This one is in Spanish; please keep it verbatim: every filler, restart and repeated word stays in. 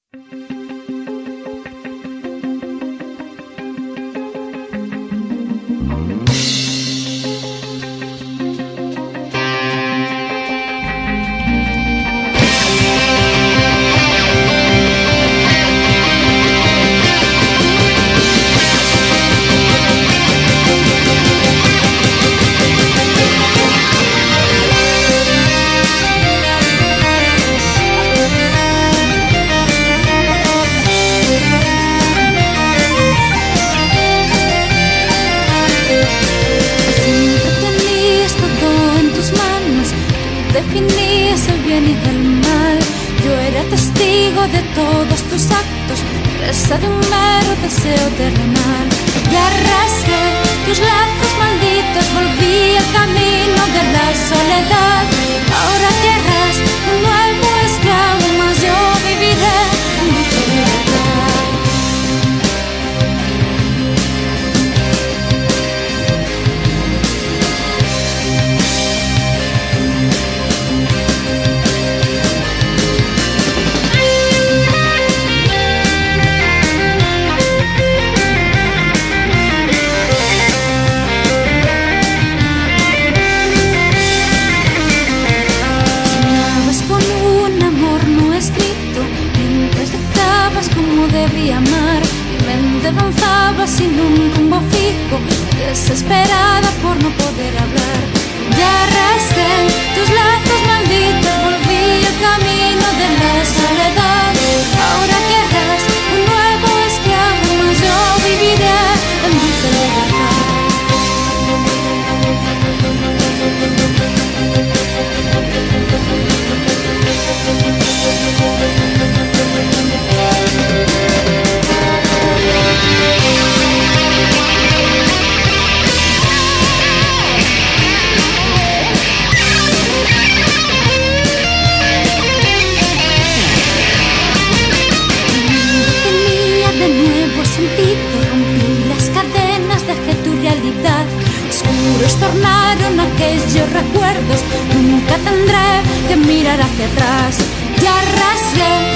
Definías el bien y el mal. Yo era testigo de todos tus actos, presa de un mero deseo terrenal. Ya rasgué tus lazos malditos, volví al camino de la soledad. Ahora querrás un nuevo esclavo, mas yo viviré en dulce libertad. Debía amar, mi mente danzaba sin un rumbo fijo, desesperada por no poder hablar. Ya rasgué tus lazos malditos, volví al camino de la soledad. Ahora querrás un nuevo esclavo, mas yo viviré en dulce libertad. Rompí las cadenas, dejé tu realidad. Oscuros tornaron aquellos recuerdos. Nunca tendré que mirar hacia atrás. Ya rasgué